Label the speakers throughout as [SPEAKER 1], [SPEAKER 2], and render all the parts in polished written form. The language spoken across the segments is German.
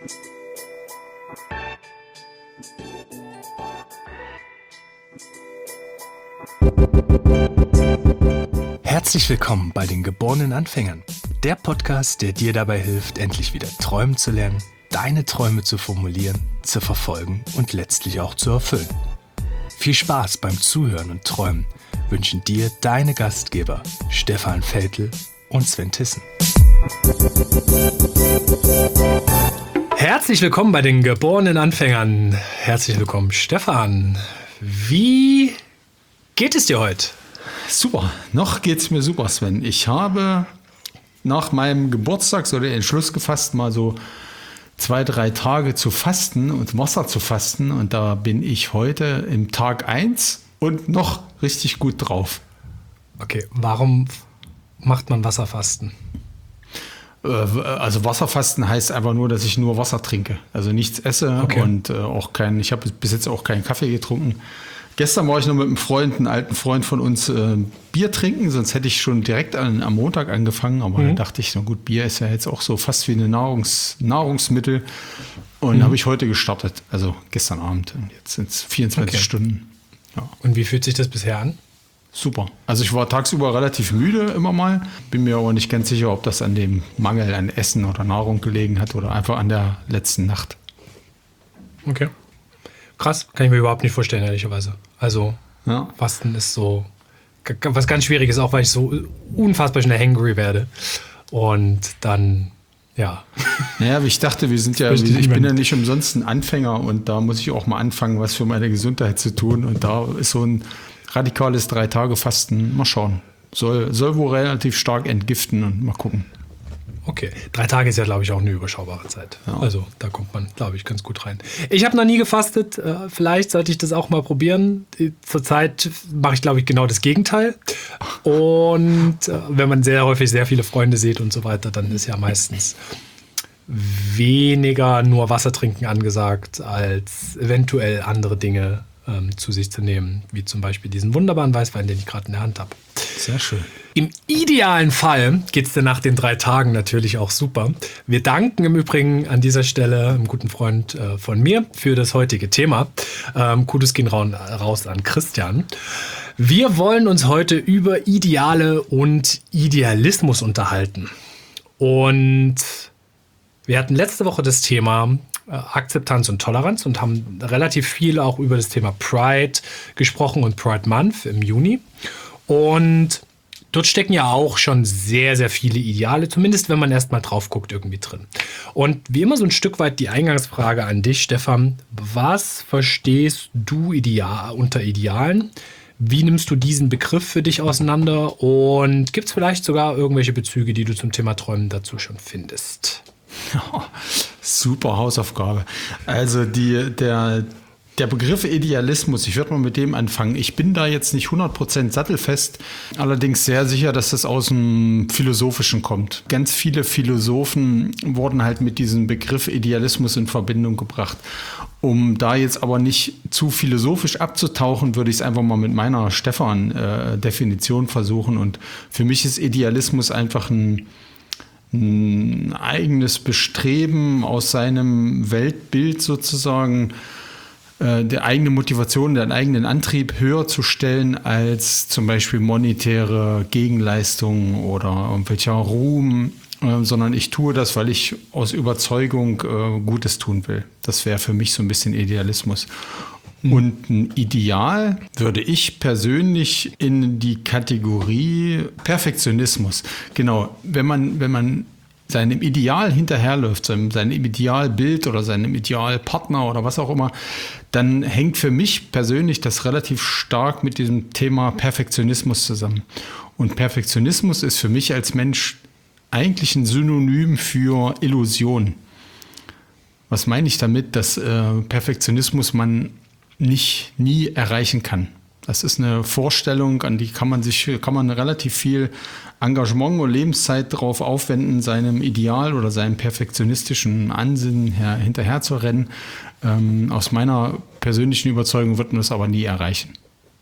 [SPEAKER 1] Herzlich willkommen bei den geborenen Anfängern. Der Podcast, der dir dabei hilft, endlich wieder träumen zu lernen, deine Träume zu formulieren, zu verfolgen und letztlich auch zu erfüllen. Viel Spaß beim Zuhören und Träumen wünschen dir deine Gastgeber Stefan Veltl und Sven Tissen. Herzlich willkommen bei den geborenen Anfängern. Herzlich willkommen, Stefan. Wie geht es dir heute?
[SPEAKER 2] Super, noch geht's mir super, Sven. Ich habe nach meinem Geburtstag so den Entschluss gefasst, mal so 2-3 Tage zu fasten und Wasser zu fasten. Und da bin ich heute im Tag 1 und noch richtig gut drauf.
[SPEAKER 1] Okay, warum macht man Wasserfasten?
[SPEAKER 2] Also Wasserfasten heißt einfach nur, dass ich nur Wasser trinke. Also nichts esse und ich habe bis jetzt auch keinen Kaffee getrunken. Gestern war ich noch mit einem Freund, einem alten Freund von uns, Bier trinken, sonst hätte ich schon direkt am Montag angefangen. Aber dann dachte ich, na gut, Bier ist ja jetzt auch so fast wie ein Nahrungsmittel. Und habe ich heute gestartet, also gestern Abend. Und jetzt sind es 24 Stunden. Ja.
[SPEAKER 1] Und wie fühlt sich das bisher an?
[SPEAKER 2] Super. Also ich war tagsüber relativ müde immer mal. Bin mir aber nicht ganz sicher, ob das an dem Mangel an Essen oder Nahrung gelegen hat oder einfach an der letzten Nacht.
[SPEAKER 1] Okay. Krass, kann ich mir überhaupt nicht vorstellen, ehrlicherweise. Also Fasten ist so was ganz Schwieriges, auch weil ich so unfassbar schnell hangry werde. Und dann, ja.
[SPEAKER 2] Naja, aber ich dachte, ich bin ja nicht umsonst ein Anfänger und da muss ich auch mal anfangen, was für meine Gesundheit zu tun. Und da ist so ein radikales 3-Tage-Fasten, mal schauen. Soll wohl relativ stark entgiften und mal gucken.
[SPEAKER 1] Okay, 3 Tage ist ja, glaube ich, auch eine überschaubare Zeit.
[SPEAKER 2] Ja.
[SPEAKER 1] Also da kommt man, glaube ich, ganz gut rein. Ich habe noch nie gefastet. Vielleicht sollte ich das auch mal probieren. Zurzeit mache ich, glaube ich, genau das Gegenteil. Und wenn man sehr häufig sehr viele Freunde sieht und so weiter, dann ist ja meistens weniger nur Wasser trinken angesagt, als eventuell andere Dinge zu sich zu nehmen, wie zum Beispiel diesen wunderbaren Weißwein, den ich gerade in der Hand habe.
[SPEAKER 2] Sehr schön.
[SPEAKER 1] Im idealen Fall geht es dir nach den 3 Tagen natürlich auch super. Wir danken im Übrigen an dieser Stelle einem guten Freund von mir für das heutige Thema. Kudos gehen raus an Christian. Wir wollen uns heute über Ideale und Idealismus unterhalten. Und wir hatten letzte Woche das Thema Akzeptanz und Toleranz und haben relativ viel auch über das Thema Pride gesprochen und Pride Month im Juni. Und dort stecken ja auch schon sehr, sehr viele Ideale, zumindest wenn man erst mal drauf guckt, irgendwie drin. Und wie immer so ein Stück weit die Eingangsfrage an dich, Stefan. Was verstehst du unter Idealen? Wie nimmst du diesen Begriff für dich auseinander? Und gibt es vielleicht sogar irgendwelche Bezüge, die du zum Thema Träumen dazu schon findest?
[SPEAKER 2] Ja, super Hausaufgabe. Also der Begriff Idealismus, ich würde mal mit dem anfangen. Ich bin da jetzt nicht 100% sattelfest, allerdings sehr sicher, dass das aus dem Philosophischen kommt. Ganz viele Philosophen wurden halt mit diesem Begriff Idealismus in Verbindung gebracht. Um da jetzt aber nicht zu philosophisch abzutauchen, würde ich es einfach mal mit meiner Stefan-Definition versuchen. Und für mich ist Idealismus einfach ein eigenes Bestreben aus seinem Weltbild sozusagen, die eigene Motivation, den eigenen Antrieb höher zu stellen als zum Beispiel monetäre Gegenleistungen oder irgendwelcher Ruhm, sondern ich tue das, weil ich aus Überzeugung Gutes tun will. Das wäre für mich so ein bisschen Idealismus. Und ein Ideal würde ich persönlich in die Kategorie Perfektionismus. Genau, wenn man seinem Ideal hinterherläuft, seinem Idealbild oder seinem Idealpartner oder was auch immer, dann hängt für mich persönlich das relativ stark mit diesem Thema Perfektionismus zusammen. Und Perfektionismus ist für mich als Mensch eigentlich ein Synonym für Illusion. Was meine ich damit? Dass Perfektionismus man nie erreichen kann. Das ist eine Vorstellung, an die kann man relativ viel Engagement und Lebenszeit darauf aufwenden, seinem Ideal oder seinem perfektionistischen Ansinnen hinterher zu rennen. Aus meiner persönlichen Überzeugung wird man das aber nie erreichen.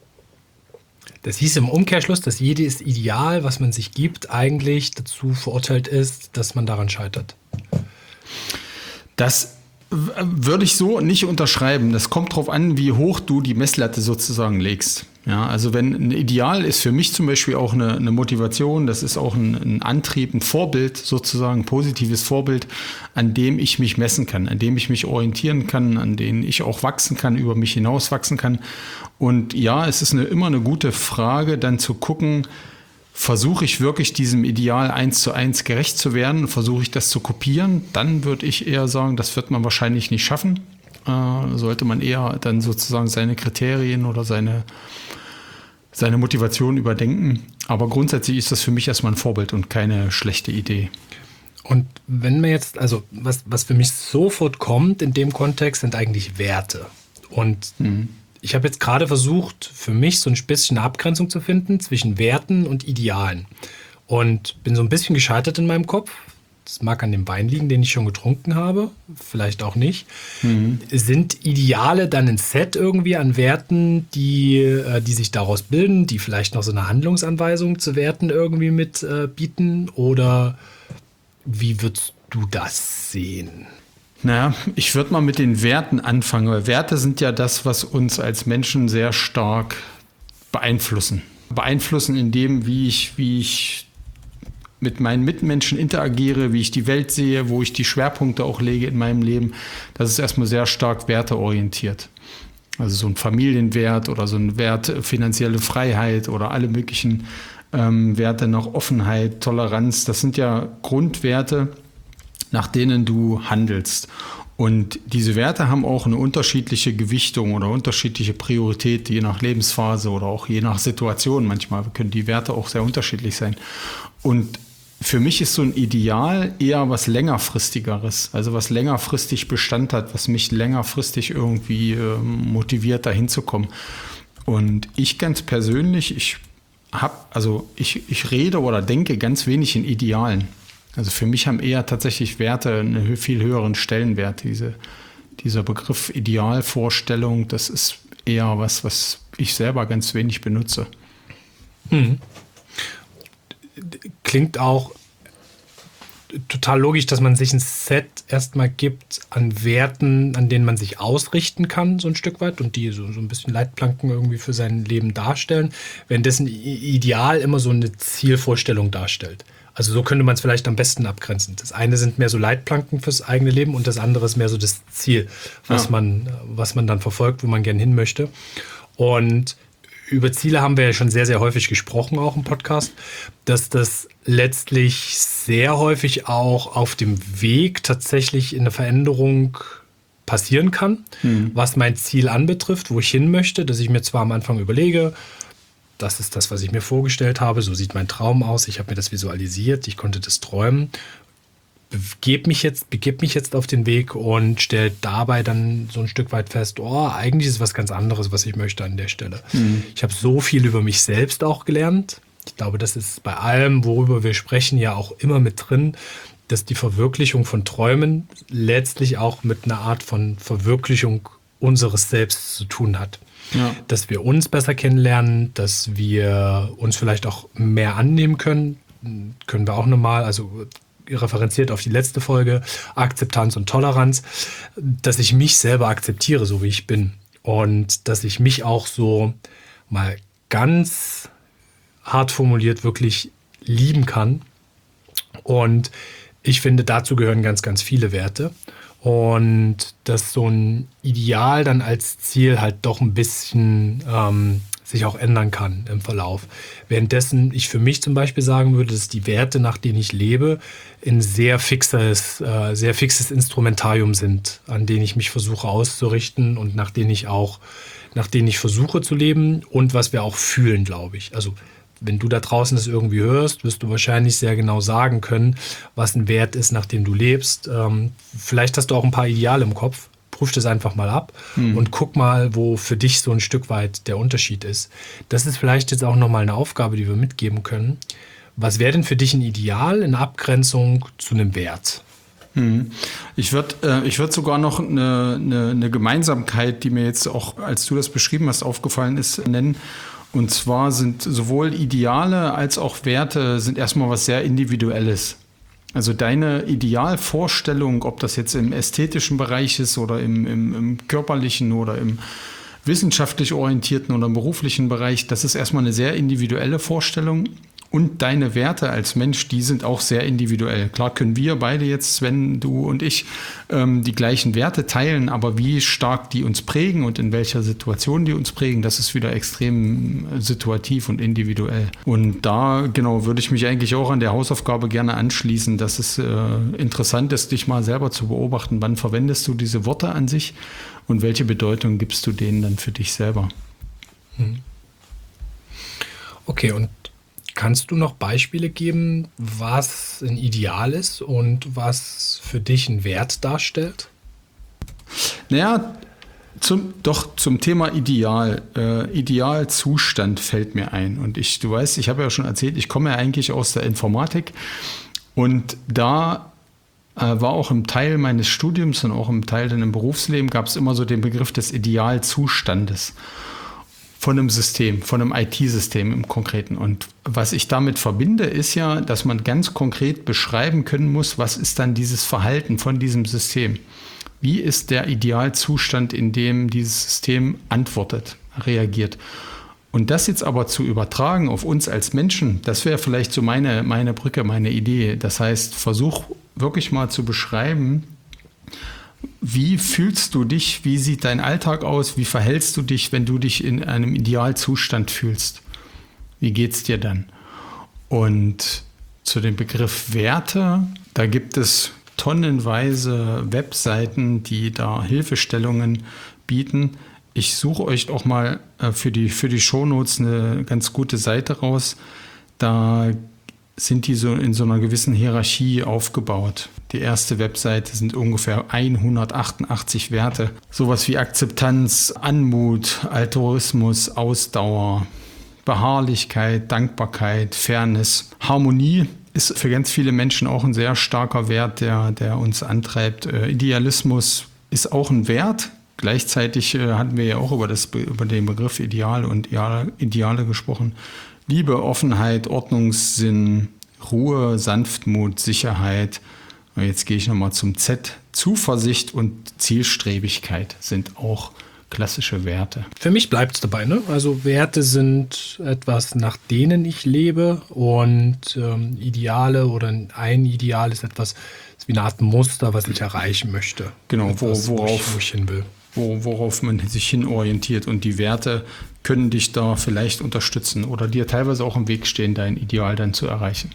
[SPEAKER 1] Das hieß im Umkehrschluss, dass jedes Ideal, was man sich gibt, eigentlich dazu verurteilt ist, dass man daran scheitert.
[SPEAKER 2] Das würde ich so nicht unterschreiben. Das kommt darauf an, wie hoch du die Messlatte sozusagen legst. Ja, also wenn ein Ideal ist für mich zum Beispiel auch eine Motivation, das ist auch ein Antrieb, ein Vorbild sozusagen, ein positives Vorbild, an dem ich mich messen kann, an dem ich mich orientieren kann, an dem ich auch wachsen kann, über mich hinaus wachsen kann. Und ja, es ist immer eine gute Frage, dann zu gucken, versuche ich wirklich diesem Ideal 1:1 gerecht zu werden? Versuche ich das zu kopieren? Dann würde ich eher sagen, das wird man wahrscheinlich nicht schaffen. Sollte man eher dann sozusagen seine Kriterien oder seine Motivation überdenken. Aber grundsätzlich ist das für mich erstmal ein Vorbild und keine schlechte Idee.
[SPEAKER 1] Und wenn wir jetzt, also was für mich sofort kommt in dem Kontext, sind eigentlich Werte. Und ich habe jetzt gerade versucht, für mich so ein bisschen eine Abgrenzung zu finden zwischen Werten und Idealen. Und bin so ein bisschen gescheitert in meinem Kopf. Das mag an dem Wein liegen, den ich schon getrunken habe, vielleicht auch nicht. Sind Ideale dann ein Set irgendwie an Werten, die sich daraus bilden, die vielleicht noch so eine Handlungsanweisung zu Werten irgendwie mit bieten? Oder wie würdest du das sehen?
[SPEAKER 2] Naja, ich würde mal mit den Werten anfangen, weil Werte sind ja das, was uns als Menschen sehr stark beeinflussen. Beeinflussen in dem, wie ich mit meinen Mitmenschen interagiere, wie ich die Welt sehe, wo ich die Schwerpunkte auch lege in meinem Leben. Das ist erstmal sehr stark werteorientiert. Also so ein Familienwert oder so ein Wert finanzielle Freiheit oder alle möglichen Werte nach Offenheit, Toleranz. Das sind ja Grundwerte, nach denen du handelst. Und diese Werte haben auch eine unterschiedliche Gewichtung oder unterschiedliche Priorität, je nach Lebensphase oder auch je nach Situation. Manchmal können die Werte auch sehr unterschiedlich sein. Und für mich ist so ein Ideal eher was längerfristigeres, also was längerfristig Bestand hat, was mich längerfristig irgendwie motiviert, dahin zu kommen. Und ich ganz persönlich, ich rede oder denke ganz wenig in Idealen. Also für mich haben eher tatsächlich Werte einen viel höheren Stellenwert. Dieser Begriff Idealvorstellung, das ist eher was ich selber ganz wenig benutze.
[SPEAKER 1] Klingt auch total logisch, dass man sich ein Set erstmal gibt an Werten, an denen man sich ausrichten kann, so ein Stück weit, und die so ein bisschen Leitplanken irgendwie für sein Leben darstellen, währenddessen Ideal immer so eine Zielvorstellung darstellt. Also so könnte man es vielleicht am besten abgrenzen. Das eine sind mehr so Leitplanken fürs eigene Leben und das andere ist mehr so das Ziel, was man dann verfolgt, wo man gerne hin möchte. Und über Ziele haben wir ja schon sehr, sehr häufig gesprochen, auch im Podcast, dass das letztlich sehr häufig auch auf dem Weg tatsächlich in eine Veränderung passieren kann, was mein Ziel anbetrifft, wo ich hin möchte, dass ich mir zwar am Anfang überlege, das ist das, was ich mir vorgestellt habe, so sieht mein Traum aus, ich habe mir das visualisiert, ich konnte das träumen, begebe mich jetzt auf den Weg und stelle dabei dann so ein Stück weit fest, eigentlich ist es was ganz anderes, was ich möchte an der Stelle. Ich habe so viel über mich selbst auch gelernt. Ich glaube, das ist bei allem, worüber wir sprechen, ja auch immer mit drin, dass die Verwirklichung von Träumen letztlich auch mit einer Art von Verwirklichung unseres Selbst zu tun hat. Ja. Dass wir uns besser kennenlernen, dass wir uns vielleicht auch mehr annehmen können wir auch nochmal, also referenziert auf die letzte Folge, Akzeptanz und Toleranz, dass ich mich selber akzeptiere, so wie ich bin. Und dass ich mich auch so mal ganz hart formuliert wirklich lieben kann. Und ich finde, dazu gehören ganz, ganz viele Werte. Und dass so ein Ideal dann als Ziel halt doch ein bisschen sich auch ändern kann im Verlauf. Währenddessen ich für mich zum Beispiel sagen würde, dass die Werte, nach denen ich lebe, ein sehr fixes Instrumentarium sind, an denen ich mich versuche auszurichten und nach denen ich versuche zu leben und was wir auch fühlen, glaube ich. Also wenn du da draußen das irgendwie hörst, wirst du wahrscheinlich sehr genau sagen können, was ein Wert ist, nach dem du lebst. Vielleicht hast du auch ein paar Ideale im Kopf. Prüf das einfach mal ab und guck mal, wo für dich so ein Stück weit der Unterschied ist. Das ist vielleicht jetzt auch nochmal eine Aufgabe, die wir mitgeben können. Was wäre denn für dich ein Ideal in Abgrenzung zu einem Wert?
[SPEAKER 2] Ich würd sogar noch eine Gemeinsamkeit, die mir jetzt auch, als du das beschrieben hast, aufgefallen ist, nennen. Und zwar sind sowohl Ideale als auch Werte sind erstmal was sehr Individuelles. Also deine Idealvorstellung, ob das jetzt im ästhetischen Bereich ist oder im körperlichen oder im wissenschaftlich orientierten oder im beruflichen Bereich, das ist erstmal eine sehr individuelle Vorstellung. Und deine Werte als Mensch, die sind auch sehr individuell. Klar können wir beide jetzt, Sven, du und ich, die gleichen Werte teilen, aber wie stark die uns prägen und in welcher Situation die uns prägen, das ist wieder extrem situativ und individuell. Und da, genau, würde ich mich eigentlich auch an der Hausaufgabe gerne anschließen, dass es interessant ist, dich mal selber zu beobachten. Wann verwendest du diese Worte an sich und welche Bedeutung gibst du denen dann für dich selber?
[SPEAKER 1] Okay, und kannst du noch Beispiele geben, was ein Ideal ist und was für dich einen Wert darstellt?
[SPEAKER 2] Naja, zum Thema Ideal. Idealzustand fällt mir ein. Und du weißt, ich habe ja schon erzählt, ich komme ja eigentlich aus der Informatik. Und da war auch im Teil meines Studiums und auch im Teil dann im Berufsleben gab es immer so den Begriff des Idealzustandes. Von einem System, von einem IT-System im Konkreten. Und was ich damit verbinde, ist ja, dass man ganz konkret beschreiben können muss, was ist dann dieses Verhalten von diesem System? Wie ist der Idealzustand, in dem dieses System antwortet, reagiert? Und das jetzt aber zu übertragen auf uns als Menschen, das wäre vielleicht so meine Brücke, meine Idee. Das heißt, versuch wirklich mal zu beschreiben, wie fühlst du dich? Wie sieht dein Alltag aus? Wie verhältst du dich, wenn du dich in einem Idealzustand fühlst? Wie geht es dir dann? Und zu dem Begriff Werte, da gibt es tonnenweise Webseiten, die da Hilfestellungen bieten. Ich suche euch auch mal für die Shownotes eine ganz gute Seite raus. Da sind die so in so einer gewissen Hierarchie aufgebaut. Die erste Webseite sind ungefähr 188 Werte. Sowas wie Akzeptanz, Anmut, Altruismus, Ausdauer, Beharrlichkeit, Dankbarkeit, Fairness. Harmonie ist für ganz viele Menschen auch ein sehr starker Wert, der uns antreibt. Idealismus ist auch ein Wert. Gleichzeitig hatten wir ja auch über den Begriff Ideal und Ideale gesprochen. Liebe, Offenheit, Ordnungssinn, Ruhe, Sanftmut, Sicherheit. Und jetzt gehe ich nochmal zum Z. Zuversicht und Zielstrebigkeit sind auch klassische Werte.
[SPEAKER 1] Für mich bleibt es dabei, ne? Also Werte sind etwas, nach denen ich lebe, und Ideale oder ein Ideal ist etwas, ist wie eine Art Muster, was ich erreichen möchte.
[SPEAKER 2] Genau,
[SPEAKER 1] etwas, wo ich hin will.
[SPEAKER 2] Worauf man sich hinorientiert, und die Werte können dich da vielleicht unterstützen oder dir teilweise auch im Weg stehen, dein Ideal dann zu erreichen.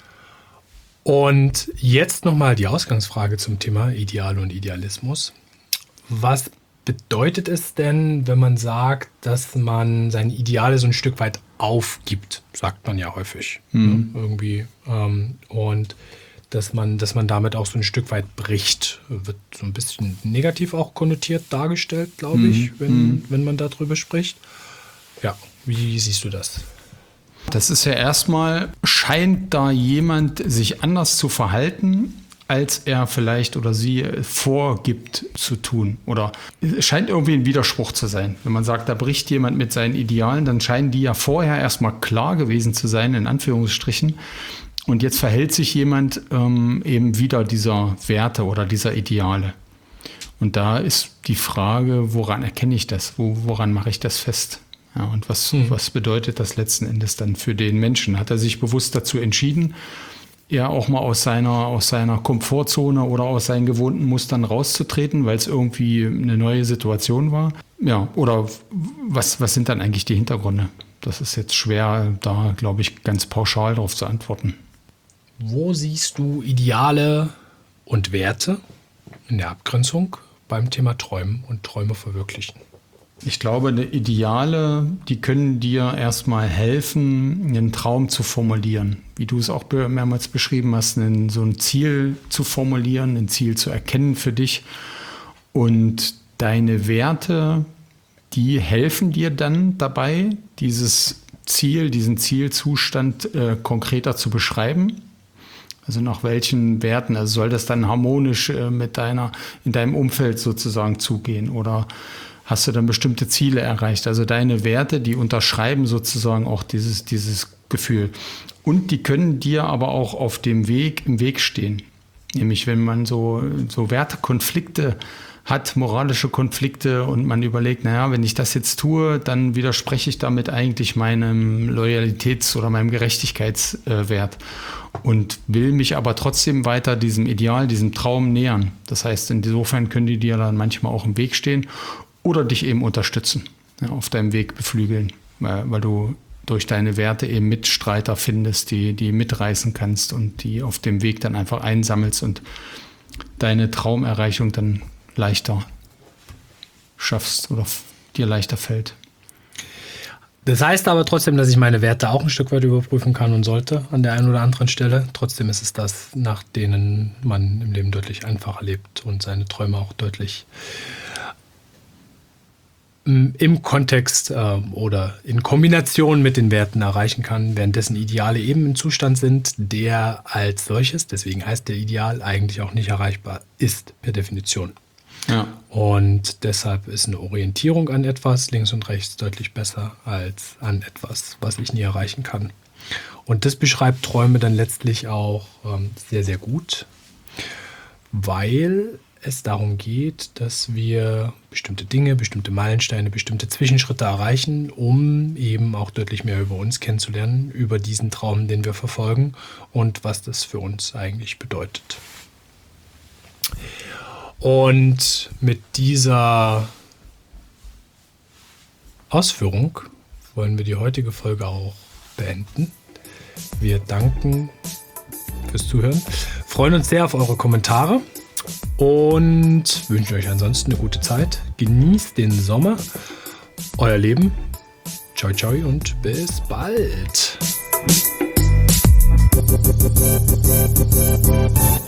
[SPEAKER 1] Und jetzt nochmal die Ausgangsfrage zum Thema Ideal und Idealismus. Was bedeutet es denn, wenn man sagt, dass man seine Ideale so ein Stück weit aufgibt? Sagt man ja häufig. Ne? Irgendwie. Und dass man damit auch so ein Stück weit bricht. Wird so ein bisschen negativ auch konnotiert dargestellt, glaube ich, wenn man darüber spricht. Ja, wie siehst du das?
[SPEAKER 2] Das ist ja erstmal, scheint da jemand sich anders zu verhalten, als er vielleicht oder sie vorgibt zu tun. Oder es scheint irgendwie ein Widerspruch zu sein. Wenn man sagt, da bricht jemand mit seinen Idealen, dann scheinen die ja vorher erstmal klar gewesen zu sein, in Anführungsstrichen. Und jetzt verhält sich jemand eben wieder dieser Werte oder dieser Ideale. Und da ist die Frage, woran erkenne ich das? Woran mache ich das fest? Ja, und was bedeutet das letzten Endes dann für den Menschen? Hat er sich bewusst dazu entschieden, ja auch mal aus seiner Komfortzone oder aus seinen gewohnten Mustern rauszutreten, weil es irgendwie eine neue Situation war? Ja, oder was sind dann eigentlich die Hintergründe? Das ist jetzt schwer, da, glaube ich, ganz pauschal darauf zu antworten.
[SPEAKER 1] Wo siehst du Ideale und Werte in der Abgrenzung beim Thema Träumen und Träume verwirklichen?
[SPEAKER 2] Ich glaube, die Ideale, die können dir erstmal helfen, einen Traum zu formulieren. Wie du es auch mehrmals beschrieben hast, so ein Ziel zu formulieren, ein Ziel zu erkennen für dich. Und deine Werte, die helfen dir dann dabei, diesen Zielzustand konkreter zu beschreiben. Also nach welchen Werten, also soll das dann harmonisch in deinem Umfeld sozusagen zugehen, oder hast du dann bestimmte Ziele erreicht? Also deine Werte, die unterschreiben sozusagen auch dieses Gefühl. Und die können dir aber auch auf dem Weg im Weg stehen. Nämlich wenn man so Wertekonflikte hat, moralische Konflikte und man überlegt, naja, wenn ich das jetzt tue, dann widerspreche ich damit eigentlich meinem Loyalitäts- oder meinem Gerechtigkeitswert und will mich aber trotzdem weiter diesem Ideal, diesem Traum nähern. Das heißt, insofern können die dir dann manchmal auch im Weg stehen oder dich eben unterstützen, ja, auf deinem Weg beflügeln, weil du durch deine Werte eben Mitstreiter findest, die mitreißen kannst und die auf dem Weg dann einfach einsammelst und deine Traumerreichung dann leichter schaffst oder dir leichter fällt.
[SPEAKER 1] Das heißt aber trotzdem, dass ich meine Werte auch ein Stück weit überprüfen kann und sollte an der einen oder anderen Stelle. Trotzdem ist es das, nach denen man im Leben deutlich einfacher lebt und seine Träume auch deutlich im Kontext oder in Kombination mit den Werten erreichen kann, währenddessen Ideale eben im Zustand sind, der als solches, deswegen heißt der Ideal, eigentlich auch nicht erreichbar ist, per Definition. Ja. Und deshalb ist eine Orientierung an etwas links und rechts deutlich besser als an etwas, was ich nie erreichen kann. Und das beschreibt Träume dann letztlich auch sehr, sehr gut, weil es darum geht, dass wir bestimmte Dinge, bestimmte Meilensteine, bestimmte Zwischenschritte erreichen, um eben auch deutlich mehr über uns kennenzulernen, über diesen Traum, den wir verfolgen und was das für uns eigentlich bedeutet. Und mit dieser Ausführung wollen wir die heutige Folge auch beenden. Wir danken fürs Zuhören, freuen uns sehr auf eure Kommentare und wünschen euch ansonsten eine gute Zeit. Genießt den Sommer, euer Leben. Ciao, ciao und bis bald.